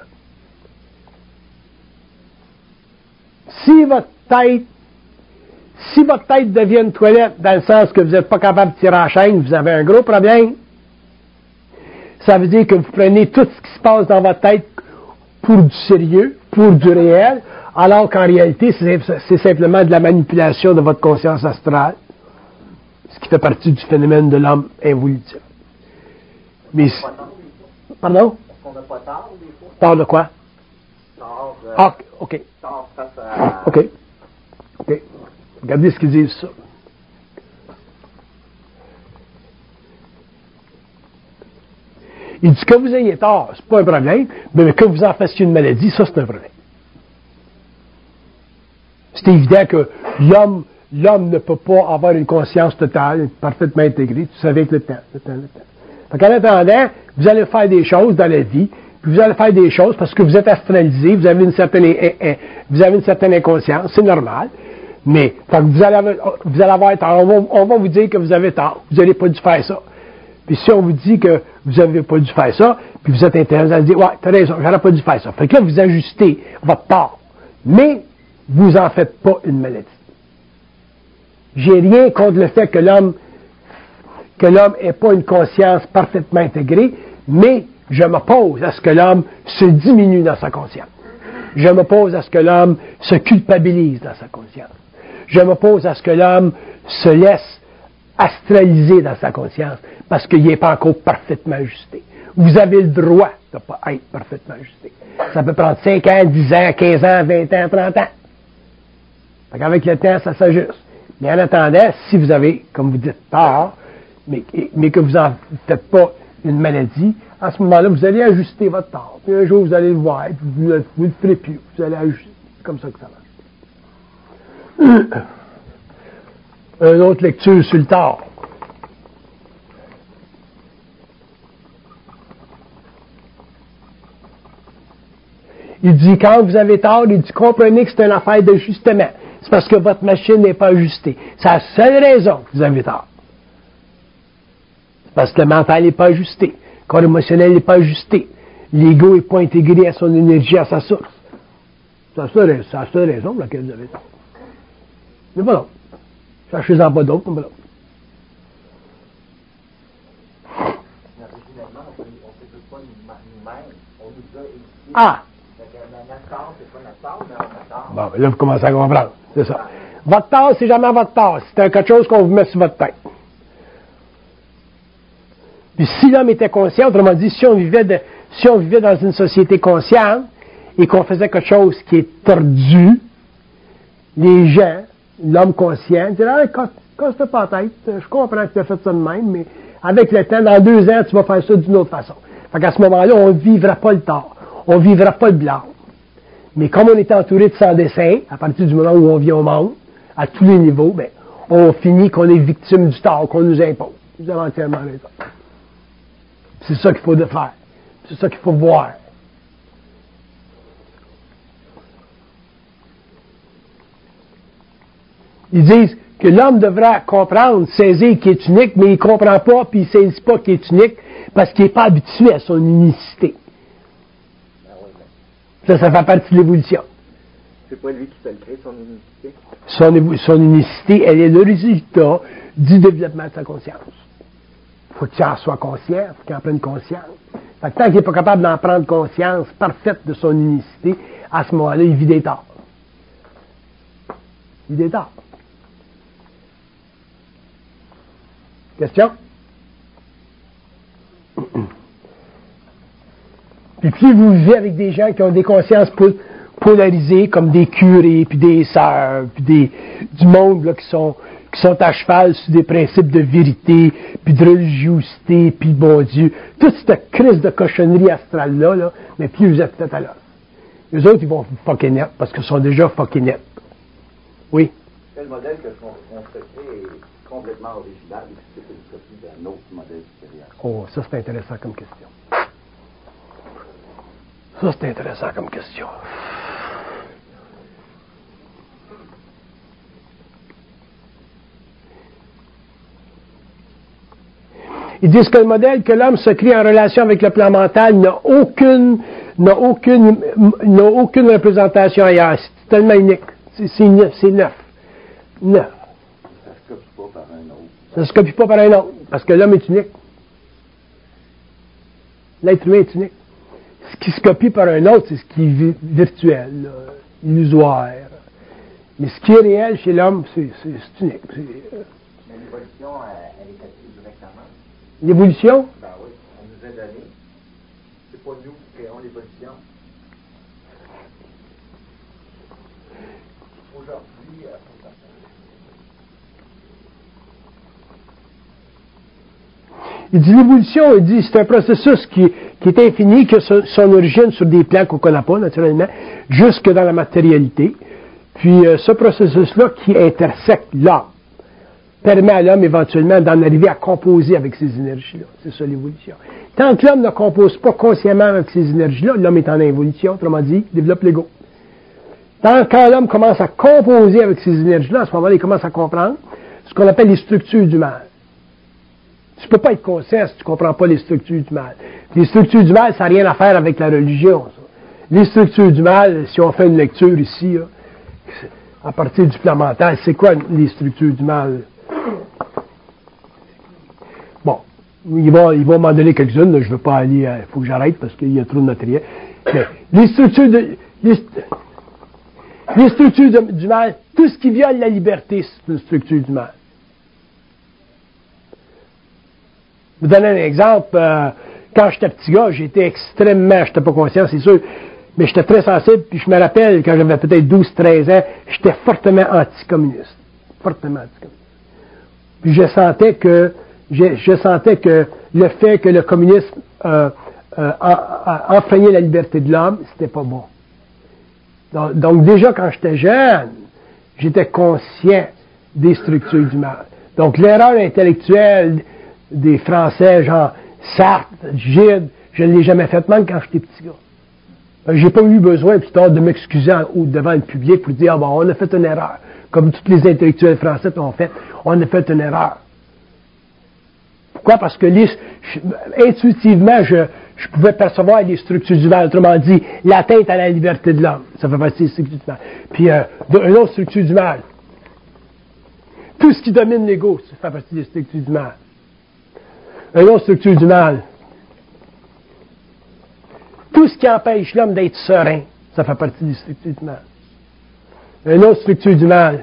Si votre tête Si votre tête devient une toilette, dans le sens que vous n'êtes pas capable de tirer la chaîne, vous avez un gros problème. Ça veut dire que vous prenez tout ce qui se passe dans votre tête pour du sérieux, pour du réel, alors qu'en réalité, c'est, c'est simplement de la manipulation de votre conscience astrale, ce qui fait partie du phénomène de l'homme involutif. Mais, pardon? Est-ce qu'on n'a pas tard, des fois? Tard de quoi? Tard, euh, Ah, OK. tard face à... OK. OK. Regardez ce qu'ils disent ça. Il dit que vous ayez tort, c'est pas un problème, mais que vous en fassiez une maladie, ça c'est un problème. C'est évident que l'homme, l'homme ne peut pas avoir une conscience totale, parfaitement intégrée, tout ça avec le temps, le temps, le temps. Donc, en attendant, vous allez faire des choses dans la vie, puis vous allez faire des choses parce que vous êtes astralisé, vous avez une certaine, vous avez une certaine inconscience, c'est normal. Mais, donc, vous allez avoir, vous allez avoir tort. On va, on va vous dire que vous avez tort. Vous n'avez pas dû faire ça. Puis si on vous dit que vous n'avez pas dû faire ça, puis vous êtes intéressé, vous allez dire, ouais, t'as raison, j'aurais pas dû faire ça. Fait que là, vous ajustez votre tort. Mais, vous en faites pas une maladie. J'ai rien contre le fait que l'homme, que l'homme ait pas une conscience parfaitement intégrée, mais je m'oppose à ce que l'homme se diminue dans sa conscience. Je m'oppose à ce que l'homme se culpabilise dans sa conscience. Je m'oppose à ce que l'homme se laisse astraliser dans sa conscience parce qu'il n'est pas encore parfaitement ajusté. Vous avez le droit de ne pas être parfaitement ajusté. Ça peut prendre cinq ans, dix ans, quinze ans, vingt ans, trente ans. Fait qu'avec le temps, ça s'ajuste. Mais en attendant, si vous avez, comme vous dites, tort, mais, mais que vous n'en faites pas une maladie, à ce moment-là, vous allez ajuster votre tort. Puis un jour, vous allez le voir, puis vous ne le ferez plus. Vous allez ajuster. C'est comme ça que ça marche. Une autre lecture sur le tort. Il dit, quand vous avez tort, il dit, comprenez que c'est une affaire d'ajustement. C'est parce que votre machine n'est pas ajustée. C'est la seule raison que vous avez tort. C'est parce que le mental n'est pas ajusté. Le corps émotionnel n'est pas ajusté. L'ego n'est pas intégré à son énergie, à sa source. C'est la seule, c'est la seule raison pour laquelle vous avez tort. Mais voilà. Cherchez-en pas d'autres, mais voilà. Ah! Bon, là, vous commencez à comprendre. C'est ça. Votre tort, c'est jamais votre tort. C'est quelque chose qu'on vous met sur votre tête. Puis si l'homme était conscient, autrement dit, si on vivait de, si on vivait dans une société consciente et qu'on faisait quelque chose qui est tordu, les gens, l'homme conscient, diraient, hey, casse-toi pas la tête, je comprends que tu as fait ça de même, mais avec le temps, dans deux ans, tu vas faire ça d'une autre façon. Fait qu'à ce moment-là, on ne vivra pas le tort. On ne vivra pas le blanc. Mais comme on est entouré de sans dessin, à partir du moment où on vient au monde, à tous les niveaux, ben, on finit qu'on est victime du tort qu'on nous impose. Vous avez entièrement raison. C'est ça qu'il faut de faire. C'est ça qu'il faut voir. Ils disent que l'homme devra comprendre, saisir qu'il est unique, mais il ne comprend pas, puis il ne saisit pas qu'il est unique, parce qu'il n'est pas habitué à son unicité. Ça, ça fait partie de l'évolution. C'est pas lui qui se le crée, son unicité? Son, son unicité, elle est le résultat du développement de sa conscience. Il faut qu'il en soit conscient, il faut qu'il en prenne conscience. Fait que tant qu'il n'est pas capable d'en prendre conscience parfaite de son unicité, à ce moment-là, il vit des torts. Il vit des torts. Question? Puis plus vous vivez avec des gens qui ont des consciences polarisées, comme des curés, puis des sœurs, puis des, du monde là, qui sont qui sont à cheval sur des principes de vérité, puis de religiosité, puis bon Dieu, toute cette crise de cochonnerie astrale-là, là, mais plus vous êtes peut-être à l'heure. Les autres, ils vont fucker net, parce qu'ils sont déjà fucker net. Oui? C'est le modèle que on se crée est complètement original, et c'est une copie d'un autre modèle supérieur. Oh, ça c'est intéressant comme question. Ça c'est intéressant comme question. Ils disent que le modèle que l'homme se crée en relation avec le plan mental n'a aucune, n'a aucune, n'a aucune représentation ailleurs. C'est tellement unique. C'est, c'est neuf. C'est neuf. Neuf. Ça se copie pas par un autre. Ça se copie pas par un autre. Parce que l'homme est unique. L'être humain est unique. Ce qui se copie par un autre, c'est ce qui est virtuel, là, illusoire. Mais ce qui est réel chez l'homme, c'est, c'est, c'est unique. C'est, euh... Mais l'évolution, elle est copiée directement. L'évolution? Ben oui, on nous a donné. C'est pas nous qui créons l'évolution. Aujourd'hui, euh, Il dit l'évolution, il dit c'est un processus qui, qui est infini, qui a son, son origine sur des plans qu'on ne connaît pas, naturellement, jusque dans la matérialité. Puis euh, ce processus-là qui intersecte l'homme permet à l'homme éventuellement d'en arriver à composer avec ces énergies-là. C'est ça l'évolution. Tant que l'homme ne compose pas consciemment avec ces énergies-là, l'homme est en involution, autrement dit, il développe l'ego. Tant quand l'homme commence à composer avec ces énergies-là, à ce moment-là, il commence à comprendre ce qu'on appelle les structures du mal. Tu ne peux pas être conscient si tu ne comprends pas les structures du mal. Les structures du mal, ça n'a rien à faire avec la religion. Ça. Les structures du mal, si on fait une lecture ici, là, à partir du plan mental, c'est quoi les structures du mal? Bon, il va, il va m'en donner quelques-unes, là, je ne veux pas aller, il euh, faut que j'arrête parce qu'il y a trop de matériel. Mais les structures de, les, les structures de, du mal, tout ce qui viole la liberté, c'est une structure du mal. Je vous donne un exemple. Euh, quand j'étais petit gars, j'étais extrêmement, j'étais pas conscient, c'est sûr, mais j'étais très sensible, puis je me rappelle, quand j'avais peut-être douze treize ans, j'étais fortement anticommuniste. Fortement anticommuniste. Puis je sentais que, je, je sentais que le fait que le communisme euh, euh, enfreignait la liberté de l'homme, c'était pas bon. Donc, donc déjà, quand j'étais jeune, j'étais conscient des structures du mal. Donc l'erreur intellectuelle des Français, genre Sartre, Gide, je ne l'ai jamais fait même quand j'étais petit gars. J'ai pas eu besoin plus tard de m'excuser devant le public pour dire, ah bon, on a fait une erreur. Comme tous les intellectuels français l'ont fait, on a fait une erreur. Pourquoi? Parce que les, je, intuitivement, je, je pouvais percevoir les structures du mal. Autrement dit, l'atteinte à la liberté de l'homme. Ça fait partie des structures du mal. Puis, euh, une autre structure du mal. Tout ce qui domine l'ego, ça fait partie des structures du mal. Une autre structure du mal. Tout ce qui empêche l'homme d'être serein, ça fait partie des structures du mal. Une autre structure du mal.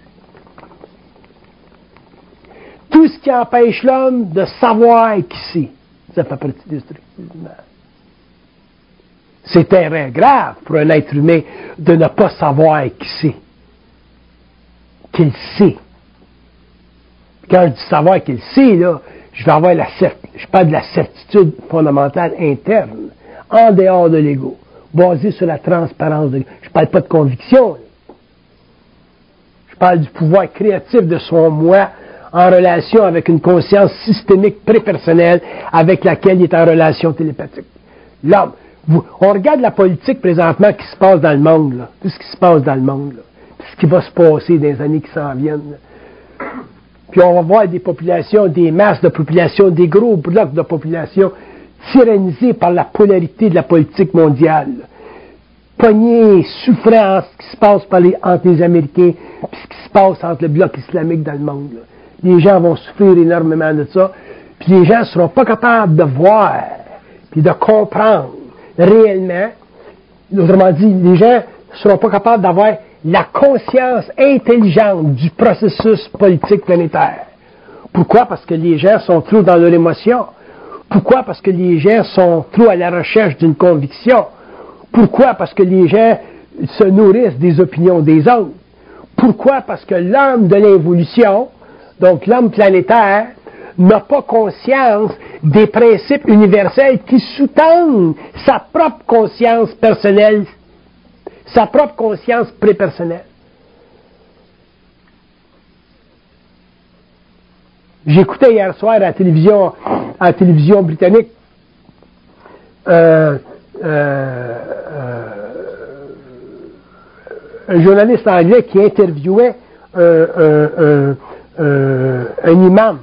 Tout ce qui empêche l'homme de savoir qui c'est, ça fait partie des structures du mal. C'est très grave pour un être humain de ne pas savoir qui c'est. Qu'il sait. Quand je dis savoir qu'il sait, là, je vais avoir la certitude, je parle de la certitude fondamentale interne, en dehors de l'ego, basée sur la transparence de l'ego. Je ne parle pas de conviction. Là. Je parle du pouvoir créatif de son moi en relation avec une conscience systémique prépersonnelle avec laquelle il est en relation télépathique. L'homme, vous, on regarde la politique présentement qui se passe dans le monde, là, tout ce qui se passe dans le monde, là, tout ce qui va se passer dans les années qui s'en viennent. Là. Puis on va voir des populations, des masses de population, des gros blocs de population tyrannisés par la polarité de la politique mondiale. Pognés, souffrant ce qui se passe par les, entre les Américains et ce qui se passe entre le bloc islamique dans le monde. Là. Les gens vont souffrir énormément de ça. Puis les gens ne seront pas capables de voir puis de comprendre réellement. Autrement dit, les gens ne seront pas capables d'avoir la conscience intelligente du processus politique planétaire. Pourquoi? Parce que les gens sont trop dans leur émotion. Pourquoi? Parce que les gens sont trop à la recherche d'une conviction. Pourquoi? Parce que les gens se nourrissent des opinions des autres. Pourquoi? Parce que l'homme de l'évolution, donc l'homme planétaire, n'a pas conscience des principes universels qui sous-tendent sa propre conscience personnelle, sa propre conscience prépersonnelle. J'écoutais hier soir à la télévision, à la télévision britannique euh, euh, euh, un journaliste anglais qui interviewait euh, euh, euh, un imam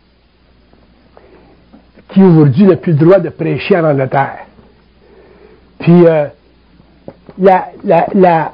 qui aujourd'hui n'a plus le droit de prêcher en Angleterre. Puis euh, la, la, la,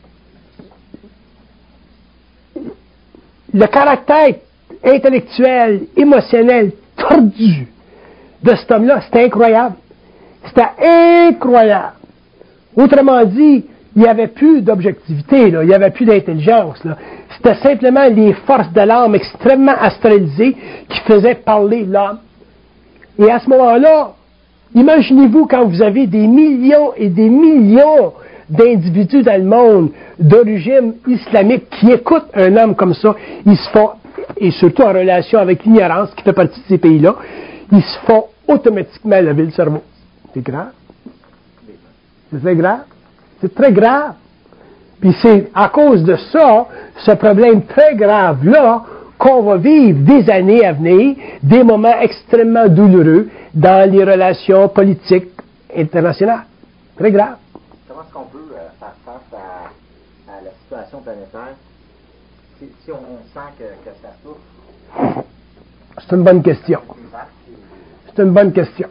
le caractère intellectuel, émotionnel, tordu de cet homme-là, c'était incroyable. C'était incroyable. Autrement dit, il n'y avait plus d'objectivité, là. Il n'y avait plus d'intelligence. Là. C'était simplement les forces de l'âme extrêmement astralisées qui faisaient parler l'homme. Et à ce moment-là, imaginez-vous quand vous avez des millions et des millions d'individus dans le monde d'origine islamique qui écoutent un homme comme ça, ils se font, et surtout en relation avec l'ignorance qui fait partie de ces pays-là, ils se font automatiquement lever le cerveau. C'est grave. C'est très grave. C'est très grave. Puis c'est à cause de ça, ce problème très grave-là, qu'on va vivre des années à venir, des moments extrêmement douloureux dans les relations politiques internationales. Très grave. Comment est-ce qu'on peut euh, faire face à, à la situation planétaire si, si on, on sent que, que ça souffre? C'est une bonne question. C'est une bonne question.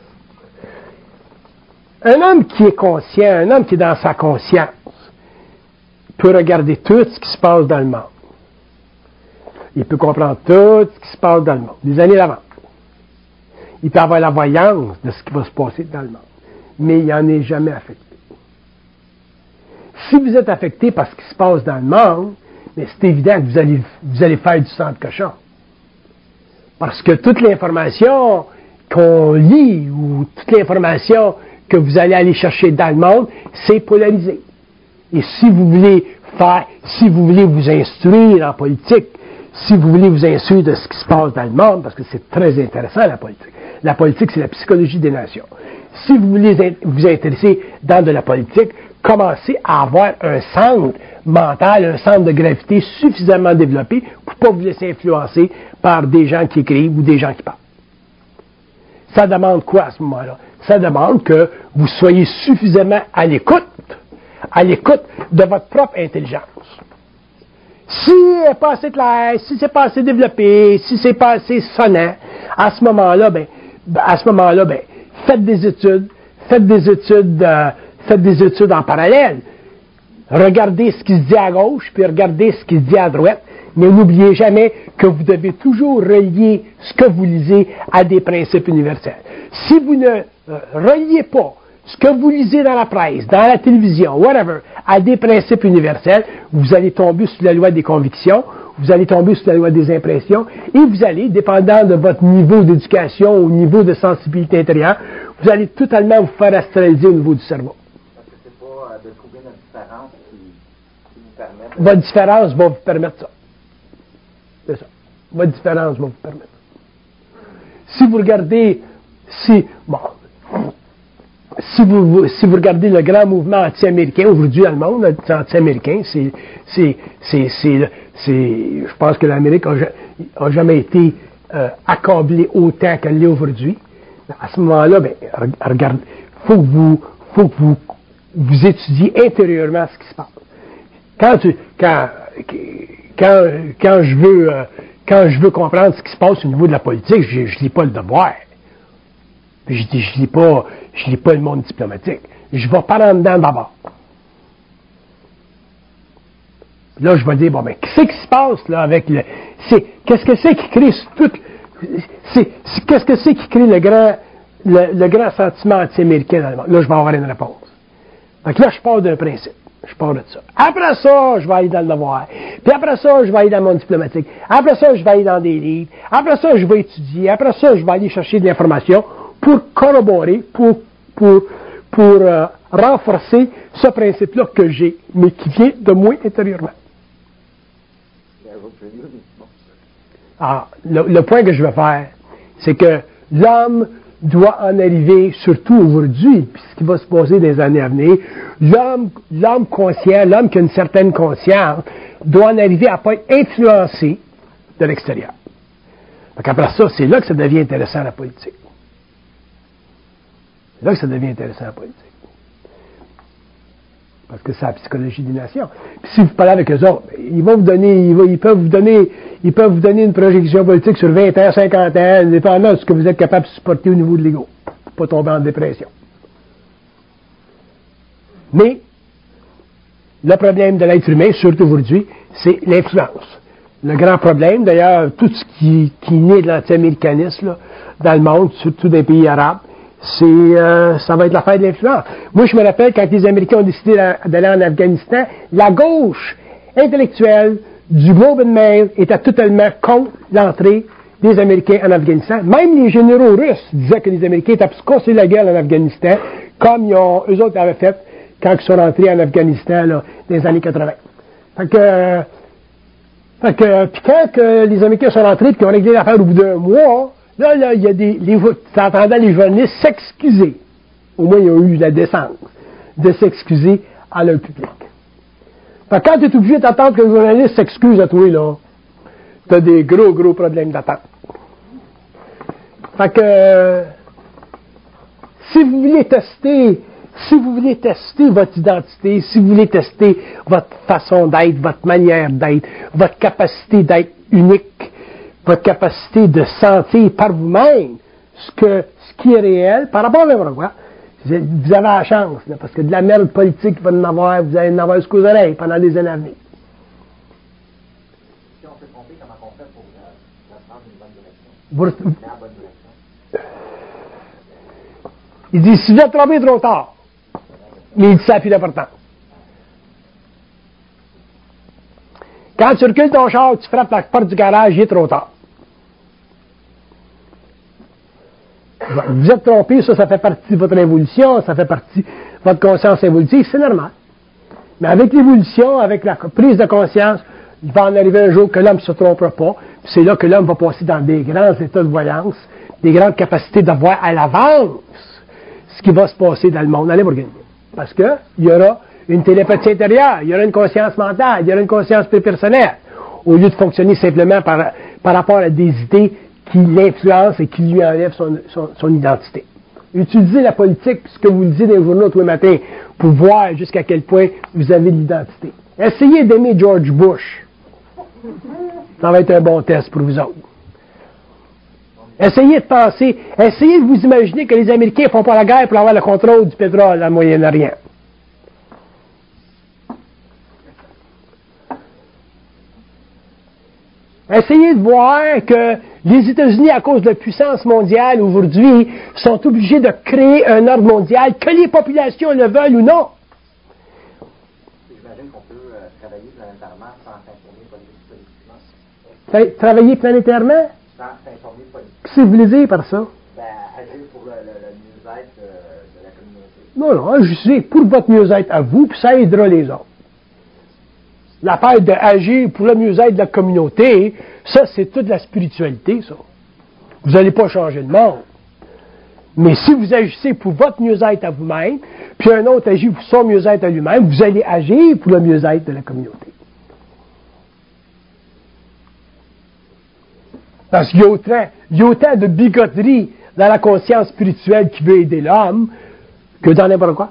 Un homme qui est conscient, un homme qui est dans sa conscience, peut regarder tout ce qui se passe dans le monde. Il peut comprendre tout ce qui se passe dans le monde, des années d'avance. Il peut avoir la voyance de ce qui va se passer dans le monde. Mais il n'en est jamais affecté. Si vous êtes affecté par ce qui se passe dans le monde, mais c'est évident que vous allez, vous allez faire du sang de cochon. Parce que toute l'information qu'on lit ou toute l'information que vous allez aller chercher dans le monde, c'est polarisé. Et si vous voulez faire, si vous voulez vous instruire en politique, si vous voulez vous instruire de ce qui se passe dans le monde, parce que c'est très intéressant la politique. La politique, c'est la psychologie des nations. Si vous voulez vous intéresser dans de la politique, commencez à avoir un centre mental, un centre de gravité suffisamment développé pour ne pas vous laisser influencer par des gens qui écrivent ou des gens qui parlent. Ça demande quoi à ce moment-là? Ça demande que vous soyez suffisamment à l'écoute, à l'écoute de votre propre intelligence. Si c'est pas assez clair, si c'est pas assez développé, si c'est pas assez sonnant, à ce moment-là, ben, à ce moment-là, ben, faites des études, faites des études, euh, faites des études en parallèle. Regardez ce qui se dit à gauche, puis regardez ce qui se dit à droite, mais n'oubliez jamais que vous devez toujours relier ce que vous lisez à des principes universels. Si vous ne euh, reliez pas ce que vous lisez dans la presse, dans la télévision, whatever, à des principes universels, vous allez tomber sous la loi des convictions, vous allez tomber sous la loi des impressions, et vous allez, dépendant de votre niveau d'éducation, au niveau de sensibilité intérieure, vous allez totalement vous faire astraliser au niveau du cerveau. Parce que c'est pas euh, de trouver notre différence qui, qui vous permet... De... Votre différence va vous permettre ça. C'est ça. Votre différence va vous permettre ça. Si vous regardez, si, bon, Si vous, si vous regardez le grand mouvement anti-américain aujourd'hui dans le monde, anti-américain, c'est, c'est, c'est, c'est, c'est, je pense que l'Amérique a, a jamais été euh, accablée autant qu'elle l'est aujourd'hui. À ce moment-là, ben, regardez, faut que vous, faut que vous, vous étudiez intérieurement ce qui se passe. Quand tu, quand, quand, quand je veux, euh, quand je veux comprendre ce qui se passe au niveau de la politique, je, je lis pas le Devoir. Puis je dis, je lis pas, je lis pas le monde diplomatique. Je vais par en dedans d'abord. Là, je vais dire, bon, ben, qu'est-ce qui se passe, là, avec le, c'est, qu'est-ce que c'est qui crée tout, c'est, c'est, qu'est-ce que c'est qui crée le grand, le, le grand sentiment anti-américain dans le monde? Là, je vais avoir une réponse. Donc là, je pars d'un principe. Je pars de ça. Après ça, je vais aller dans le Devoir. Puis après ça, je vais aller dans le monde diplomatique. Après ça, je vais aller dans des livres. Après ça, je vais étudier. Après ça, je vais aller chercher de l'information pour corroborer, pour, pour, pour euh, renforcer ce principe-là que j'ai, mais qui vient de moi intérieurement. Alors, le, le point que je veux faire, c'est que l'homme doit en arriver, surtout aujourd'hui, puis ce qui va se passer dans les années à venir, l'homme, l'homme conscient, l'homme qui a une certaine conscience, doit en arriver à ne pas être influencé de l'extérieur. Donc après ça, c'est là que ça devient intéressant la politique. C'est là que ça devient intéressant la politique. Parce que c'est la psychologie des nations. Puis si vous parlez avec eux autres, ils vont vous donner, ils, vont, ils peuvent vous donner, ils peuvent vous donner une projection politique sur vingt ans, cinquante ans, dépendant de ce que vous êtes capable de supporter au niveau de l'ego, pour pas tomber en dépression. Mais, le problème de l'être humain, surtout aujourd'hui, c'est l'influence. Le grand problème, d'ailleurs, tout ce qui, qui naît de l'anti-américanisme, là, dans le monde, surtout dans les pays arabes, c'est, euh, ça va être l'affaire de l'influence. Moi, je me rappelle, quand les Américains ont décidé d'aller en Afghanistan, la gauche intellectuelle du Globe and Mail était totalement contre l'entrée des Américains en Afghanistan. Même les généraux russes disaient que les Américains étaient pour se casser la gueule en Afghanistan, comme ils ont, eux autres avaient fait quand ils sont rentrés en Afghanistan, là, dans les années quatre-vingt. Fait que, euh, fait que, puis quand que les Américains sont rentrés et qu'ils ont réglé l'affaire au bout d'un mois, Là, là, il y a des, les, tu entendais les journalistes s'excuser. Au moins, ils ont eu la décence de s'excuser à leur public. Fait que quand tu es obligé d'attendre que le journaliste s'excuse à toi, là, tu as des gros, gros problèmes d'attente. Fait que, euh, si vous voulez tester, si vous voulez tester votre identité, si vous voulez tester votre façon d'être, votre manière d'être, votre capacité d'être unique, votre capacité de sentir par vous-même ce que, ce qui est réel, par rapport à n'importe quoi, vous avez la chance, là, parce que de la merde politique, vous allez en avoir, vous allez en avoir jusqu'aux oreilles pendant des années à venir. Si on s'est trompé, comment on fait pour euh, prendre une bonne direction? Vous, La bonne direction. il dit, si vous êtes trompé trop tard, mais il dit ça a plus d'importance. Quand tu recules ton char, tu frappes la porte du garage, il est trop tard. Vous êtes trompé, ça, ça fait partie de votre évolution, ça fait partie de votre conscience évolutive, c'est normal. Mais avec l'évolution, avec la prise de conscience, il va en arriver un jour que l'homme ne se trompera pas, puis c'est là que l'homme va passer dans des grands états de voyance, des grandes capacités de voir à l'avance ce qui va se passer dans le monde. Allez, vous regardez. Parce que il y aura une télépathie intérieure, il y aura une conscience mentale, il y aura une conscience plus personnelle, au lieu de fonctionner simplement par, par rapport à des idées qui l'influencent et qui lui enlèvent son, son, son identité. Utilisez la politique, ce que vous lisez dans les journaux tous les matins, pour voir jusqu'à quel point vous avez de l'identité. Essayez d'aimer George Bush. Ça va être un bon test pour vous autres. Essayez de penser, essayez de vous imaginer que les Américains ne font pas la guerre pour avoir le contrôle du pétrole dans le Moyen-Orient. Essayez de voir que les États-Unis, à cause de la puissance mondiale aujourd'hui, sont obligés de créer un ordre mondial, que les populations le veulent ou non. J'imagine qu'on peut euh, travailler planétairement sans s'informer politiquement. Travailler planétairement? Sans s'informer politiquement. Qu'est-ce que vous voulez dire par ça? Ben, agir pour le, le, le mieux-être de, de la communauté. Non, non, agissez pour votre mieux-être à vous, puis ça aidera les autres. L'affaire d'agir pour le mieux-être de la communauté, ça, c'est toute la spiritualité, ça. Vous n'allez pas changer le monde. Mais si vous agissez pour votre mieux-être à vous-même, puis un autre agit pour son mieux-être à lui-même, vous allez agir pour le mieux-être de la communauté. Parce qu'il y a autant, il y a autant de bigoterie dans la conscience spirituelle qui veut aider l'homme que dans n'importe quoi.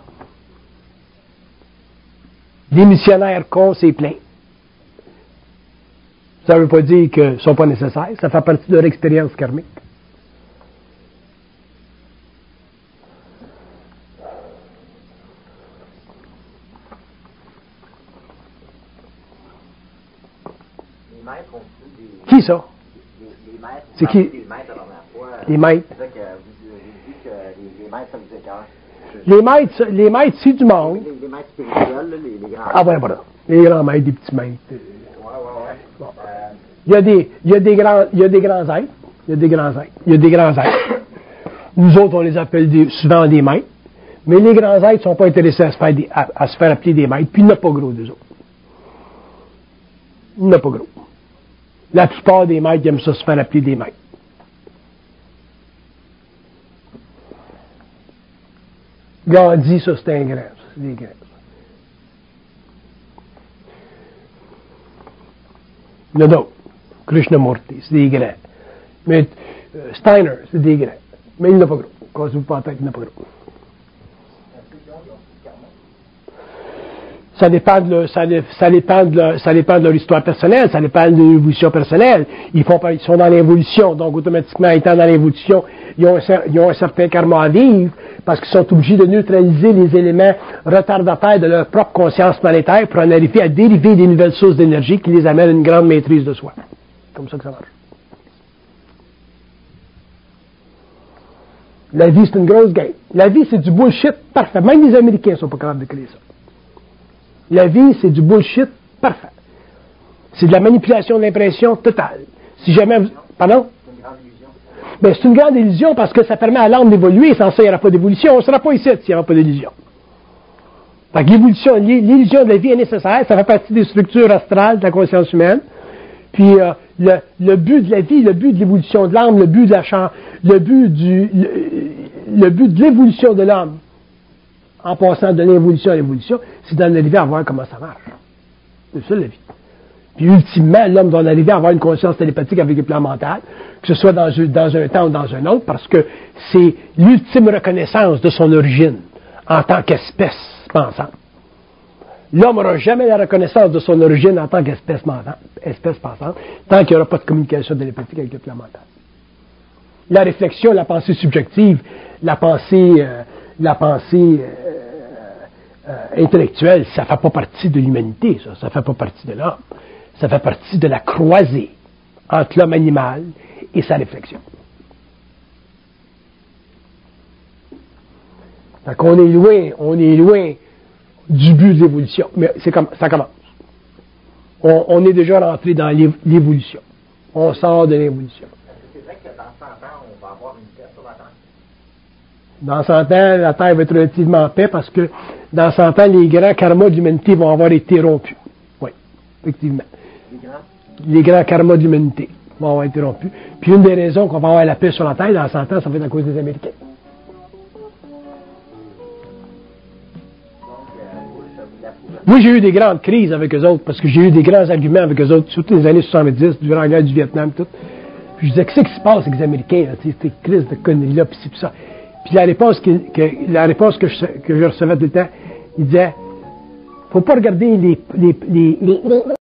Les missionnaires cons, c'est plein. Ça ne veut pas dire qu'ils ne sont pas nécessaires. Ça fait partie de leur expérience karmique. Les maîtres ont des... Qui ça? Les, les maîtres. C'est qui? Les maîtres la dernière fois. Les maîtres. C'est ça que vous avez dit que les, les maîtres, ça vous écœure. Les maîtres, les maîtres, c'est du monde. Les, les maîtres spirituels, là, les, les grands. Ah, voilà, voilà. Les grands maîtres, des petits maîtres. Ouais, ouais, ouais. Bon. Euh, Il y a des, il y a des grands, il y a des grands êtres. Il y a des grands êtres. Il y a des grands êtres. Nous autres, on les appelle des, souvent des maîtres. Mais les grands êtres ne sont pas intéressés à se faire, des, à, à se faire appeler des maîtres. Puis il n'y en a pas gros d'eux autres. Il n'y en a pas gros. La plupart des maîtres aiment ça se faire appeler des maîtres. Gandhi, ça c'est un grand. Ça, c'est des grands. Il y en a d'autres. Krishnamurti, c'est des grands. Mais euh, Steiner, c'est des grands. Mais il n'y en a pas gros. Cassez-vous pas la tête, il n'y en a pas gros. Ça dépend de leur, ça, ça dépend de leur, ça dépend de leur histoire personnelle, ça dépend de leur évolution personnelle. Ils font, ils sont dans l'évolution, donc automatiquement, étant dans l'évolution, ils ont, un, ils ont un certain karma à vivre, parce qu'ils sont obligés de neutraliser les éléments retardataires de leur propre conscience planétaire pour en arriver à dériver des nouvelles sources d'énergie qui les amènent à une grande maîtrise de soi. C'est comme ça que ça marche. La vie, c'est une grosse game. La vie, c'est du bullshit parfait. Même les Américains ne sont pas capables de créer ça. La vie, c'est du bullshit parfait. C'est de la manipulation d'impression totale. Si jamais vous... Pardon? c'est une grande illusion. Ben, c'est une grande illusion parce que ça permet à l'âme d'évoluer. Sans ça, il n'y aura pas d'évolution. On ne sera pas ici s'il n'y aura pas d'illusion. Donc, l'illusion de la vie est nécessaire. Ça fait partie des structures astrales de la conscience humaine. Puis, euh, le, le but de la vie, le but de l'évolution de l'âme, le but de la chance, le but du, le, le but de l'évolution de l'homme, en passant de l'évolution à l'évolution, c'est d'en arriver à voir comment ça marche. C'est ça la vie. Puis ultimement, l'homme doit en arriver à avoir une conscience télépathique avec le plan mental, que ce soit dans, dans un temps ou dans un autre, parce que c'est l'ultime reconnaissance de son origine en tant qu'espèce pensante. L'homme n'aura jamais la reconnaissance de son origine en tant qu'espèce espèce pensante, tant qu'il n'y aura pas de communication télépathique avec le plan mental. La réflexion, la pensée subjective, la pensée, euh, la pensée euh, euh, intellectuelle, ça ne fait pas partie de l'humanité, ça. Ça ne fait pas partie de l'homme. Ça fait partie de la croisée entre l'homme animal et sa réflexion. Donc on est loin, on est loin du but de l'évolution, mais c'est comme ça commence. On, on est déjà rentré dans l'évolution. On sort de l'évolution. C'est vrai que dans cent ans, on va avoir une paix sur la Terre. Dans cent ans, la Terre va être relativement en paix parce que dans cent ans, les grands karmas de l'humanité vont avoir été rompus. Oui, effectivement. Les grands? Les grands karmas de l'humanité vont avoir été rompus. Puis une des raisons qu'on va avoir la paix sur la Terre dans cent ans, ça va être à cause des Américains. Moi, j'ai eu des grandes crises avec eux autres, parce que j'ai eu des grands arguments avec eux autres, surtout les années soixante-dix, durant la guerre du Vietnam, tout. Puis je disais, qu'est-ce qui se passe avec les Américains, là, ces crises de conneries-là, puis c'est tout ça. Puis la réponse que, que, la réponse que, je, que je recevais tout le temps, il disait, faut pas regarder les, les, les, les